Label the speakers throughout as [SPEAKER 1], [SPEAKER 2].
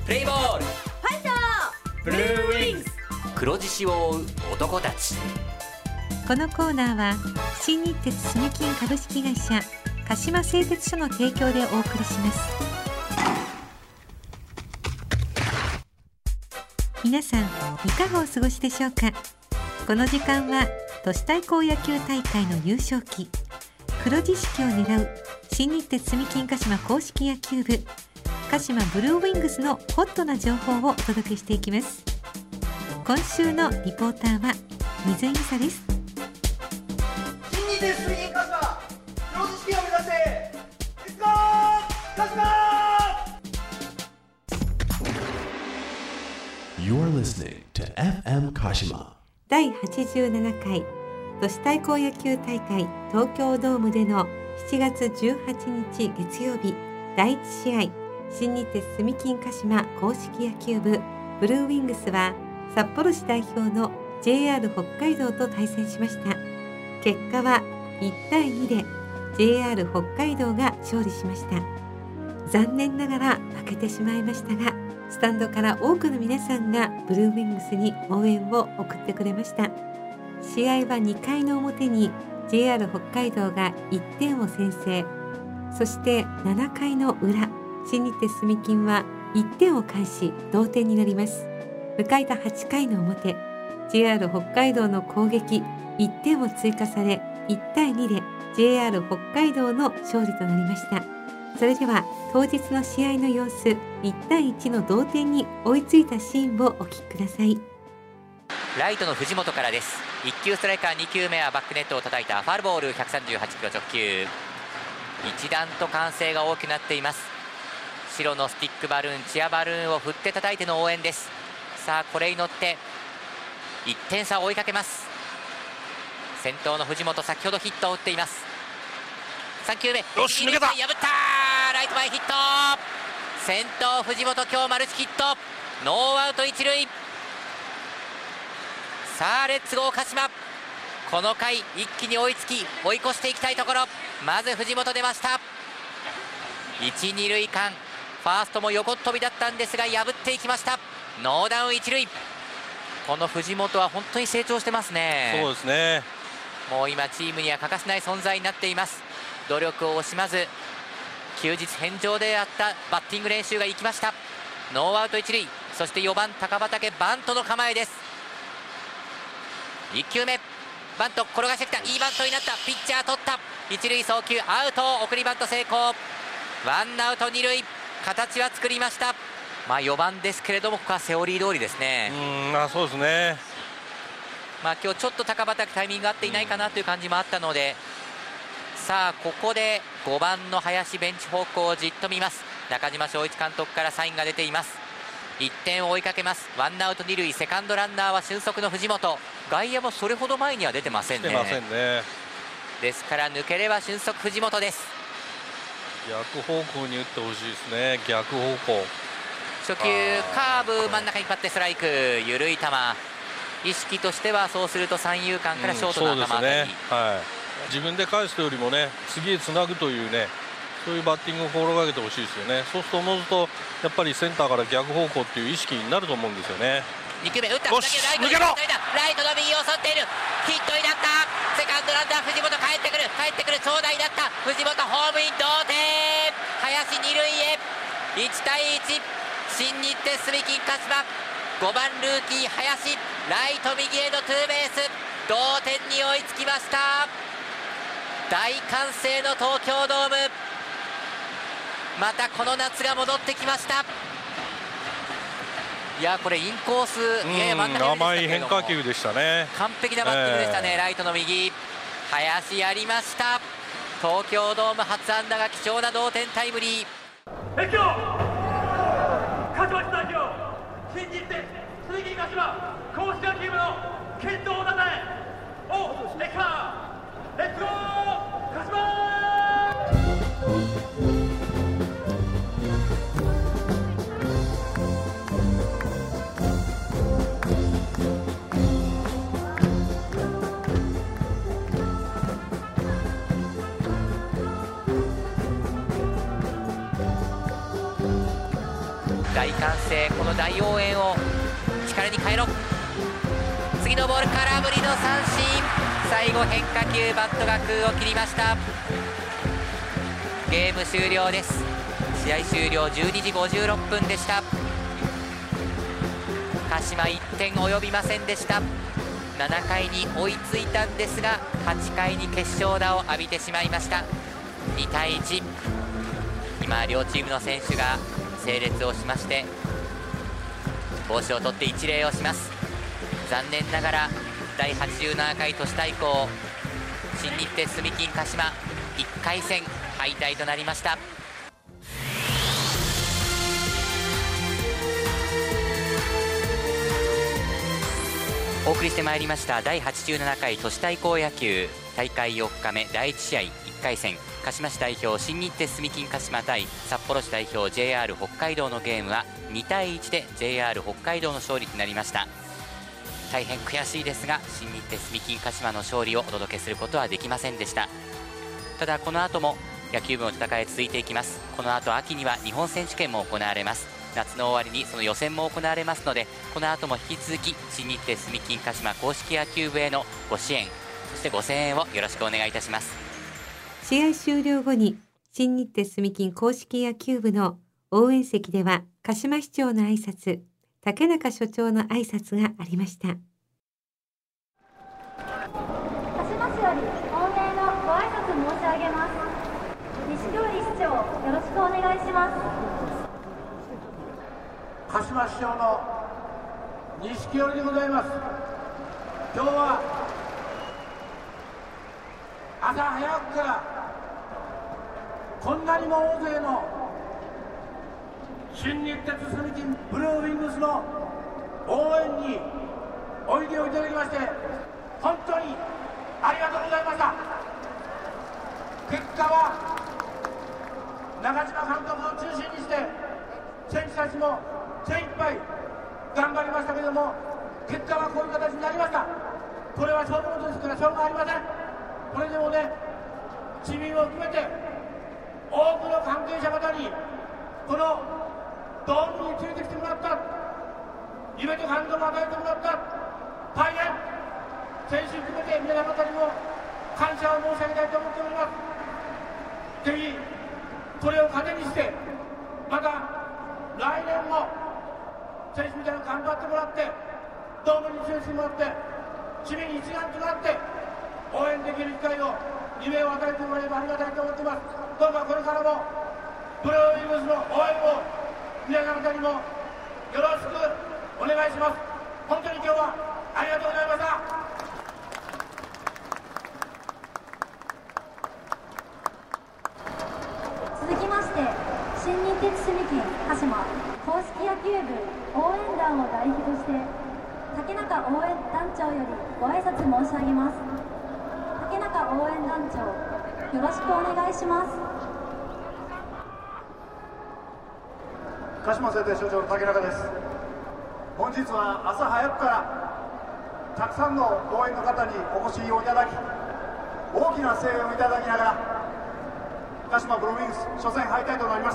[SPEAKER 1] プレイボール、
[SPEAKER 2] ファイト、
[SPEAKER 1] ブルーウィングス、黒獅子を追う男たち。
[SPEAKER 3] このコーナーは新日鉄住金株式会社鹿島製鉄所の提供でお送りします。皆さんいかがお過ごしでしょうか。この時間は都市対抗野球大会の優勝旗黒獅子旗を狙う新日鉄住金鹿島公式野球部鹿島ブルーウィングスのホットな情報をお届けしていきます。今週のリポーターは水井美沙です。
[SPEAKER 4] 新日鉄住金鹿島黒獅子旗を目指してレッツゴー鹿島。
[SPEAKER 5] You're listening to FM Kashima.
[SPEAKER 3] 第87回都市対抗野球大会東京ドームでの7月18日月曜日第1試合、新日鉄住金鹿島公式野球部ブルーウィングスは札幌市代表の JR 北海道と対戦しました。結果は1対2で JR 北海道が勝利しました。残念ながら負けてしまいましたが、スタンドから多くの皆さんがブルーウィングスに応援を送ってくれました。試合は2回の表に JR 北海道が1点を先制、そして7回の裏、新日鉄住金は1点を返し同点になります。迎えた8回の表、 JR 北海道の攻撃1点を追加され1対2で JR 北海道の勝利となりました。それでは当日の試合の様子、1対1の同点に追いついたシーンをお聞きください。
[SPEAKER 1] ライトの藤本からです。1球ストライカー、2球目はバックネットを叩いたファールボール、138キロ直球。一段と歓声が大きくなっています。白のスティックバルーン、チアバルーンを振って叩いての応援です。さあこれに乗って1点差を追いかけます。先頭の藤本、先ほどヒットを打っています。3球目、
[SPEAKER 6] よし抜けた、
[SPEAKER 1] 破ったライト前ヒット。先頭藤本、今日マルチヒット。ノーアウト一塁。さあレッツゴー鹿島。この回一気に追いつき追い越していきたいところ。まず藤本出ました。1、2塁間、ファーストも横っ飛びだったんですが破っていきました。ノーダウン一塁。この藤本は本当に成長してますね。
[SPEAKER 6] そうですね。
[SPEAKER 1] もう今チームには欠かせない存在になっています。努力を惜しまず休日返上であったバッティング練習が行きました。ノーアウト一塁。そして4番高畠、バントの構えです。1球目バント転がしてきた、いいバントになった。ピッチャー取った、一塁送球アウト、送りバント成功。ワンアウト二塁、形は作りました。4番ですけれどもここはセオリー通りですね。
[SPEAKER 6] そうですね。
[SPEAKER 1] 今日ちょっと高畠タイミングが合っていないかなという感じもあったので、さあここで5番の林ベンチ方向をじっと見ます。中島昭一監督からサインが出ています。1点を追いかけます。ワンアウト二塁、セカンドランナーは俊足の藤本。外野もそれほど前には出てませんね。
[SPEAKER 6] 出ませんね。
[SPEAKER 1] ですから抜ければ俊足藤本です。
[SPEAKER 6] 逆方向に打ってほしいですね。逆方向。
[SPEAKER 1] 初球カーブ真ん中に引っ張ってストライク、緩い球。意識としてはそうすると三遊間からショートの頭あたり、
[SPEAKER 6] 自分で返すよりもね、次へつなぐというね、そういうバッティングを心がけてほしいですよね。そうするとおのずとやっぱりセンターから逆方向っていう意識になると思うんですよね。
[SPEAKER 1] 2球目打った、
[SPEAKER 6] よし抜けろ、
[SPEAKER 1] ライトの右を沿っている、ヒットになった。セカンドランナー藤本帰ってくる、長打になった。藤本ホームイン、同点。林二塁へ。1対1、新日鉄住金鹿島、5番ルーキー林、ライト右へのツーベース、同点に追いつきました。大歓声の東京ドーム、またこの夏が戻ってきました。いやこれインコースやや真ん中に
[SPEAKER 6] 甘い変化球でしたね。
[SPEAKER 1] 完璧なバッティングでしたね。ライトの右、林やりました。東京ドーム初安打が貴重な同点タイムリー。
[SPEAKER 4] 今日鹿島市代表新日鉄住金鹿島公式野球部の健闘をたたえ、おレッカーレッツゴー鹿島。
[SPEAKER 1] 第大歓声、この大応援を力に変えろ。次のボール、空振りの三振、最後変化球、バットが空を切りました。ゲーム終了です。試合終了12時56分でした。鹿島1点及びませんでした。7回に追いついたんですが、8回に決勝打を浴びてしまいました。2対1。今両チームの選手が整列をしまして帽子を取って一礼をします。残念ながら第87回都市対抗新日鉄住金鹿島1回戦敗退となりました。お送りしてまいりました第87回都市対抗野球大会4日目第1試合1回戦、鹿島市代表新日鉄住金鹿島対札幌市代表 JR 北海道のゲームは2対1で JR 北海道の勝利となりました。大変悔しいですが新日鉄住金鹿島の勝利をお届けすることはできませんでした。ただこの後も野球部の戦い続いていきます。この後秋には日本選手権も行われます。夏の終わりにその予選も行われますので、この後も引き続き新日鉄住金鹿島公式野球部へのご支援、そしてご声援をよろしくお願いいたします。
[SPEAKER 3] 試合終了後に新日鉄住金公式野球部の応援席では鹿島市長の挨拶、竹中所長の挨拶がありました。
[SPEAKER 2] 鹿島市より御礼のご挨拶申し上げます。西通市長、よろしくお願いします。
[SPEAKER 7] 鹿島市長の錦織でございます。今日は朝早くからこんなにも大勢の新日鉄住金ブルーウィングスの応援においでをいただきまして本当にありがとうございました。結果は長嶋監督を中心にして選手たちも精一杯頑張りましたけども、結果はこういう形になりました。これは勝負事ですからしょうがありません。これでもね、市民を含めて多くの関係者方にこのドームに連れてきてもらった、夢と感動を与えてもらった、大変選手含めて皆様方にも感謝を申し上げたいと思っております。ぜひこれを糧にしてまた来年も選手みたいに頑張ってもらって、ドームに連れてきてもらって、市民一丸となって応援できる機会を、夢を与えてもらえればありがたいと思っています。どうかこれからもブルーウィングスの応援を皆様方にもよろしくお願いします。本当に今日はありがとうございました。
[SPEAKER 2] 続きまして、新日鉄住金鹿島公式野球部応援団を代表として竹中応援団長よりご挨拶申し上げます。竹中応援団長、よろしくお願いします。
[SPEAKER 7] 鹿島製鉄所長の竹中です。本日は朝早くからたくさんの応援の方にお越しをいただき、大きな声援をいただきながら鹿島ブルーウィングス初戦敗退となりました。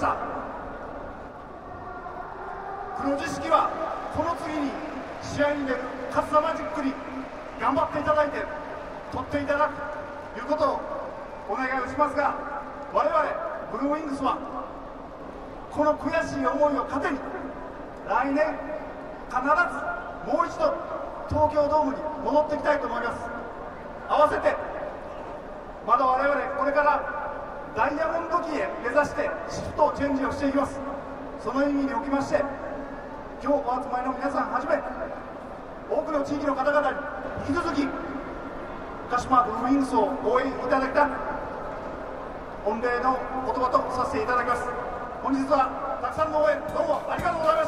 [SPEAKER 7] 黒字式はこの次に試合に出る勝田マジックに頑張っていただいて取っていただくということをお願いをしますが、我々ブルーウィングスはこの悔しい思いを糧に来年必ずもう一度東京ドームに戻っていきたいと思います。合わせてまだ我々これからダイヤモンド期へ目指してシフトチェンジをしていきます。その意味におきまして今日お集まりの皆さんはじめ多くの地域の方々に引き続き鹿島ブルーウィングスを応援いただきたい御礼の言葉とさせていただきます。本日はたくさんの応援どうもありがとうございました。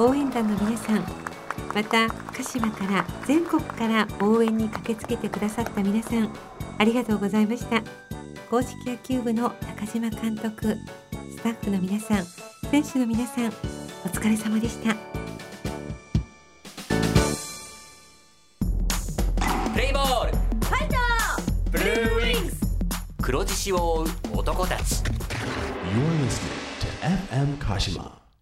[SPEAKER 3] 応援団の皆さん、また鹿島から全国から応援に駆けつけてくださった皆さん、ありがとうございました。公式野球部の中島監督、スタッフの皆さん、選手の皆さん、お疲れ様でした。
[SPEAKER 1] プレイボール
[SPEAKER 2] ファイト
[SPEAKER 1] ブルーウィングス、黒獅子を追う男たち。
[SPEAKER 5] You're listening to FM Kashima.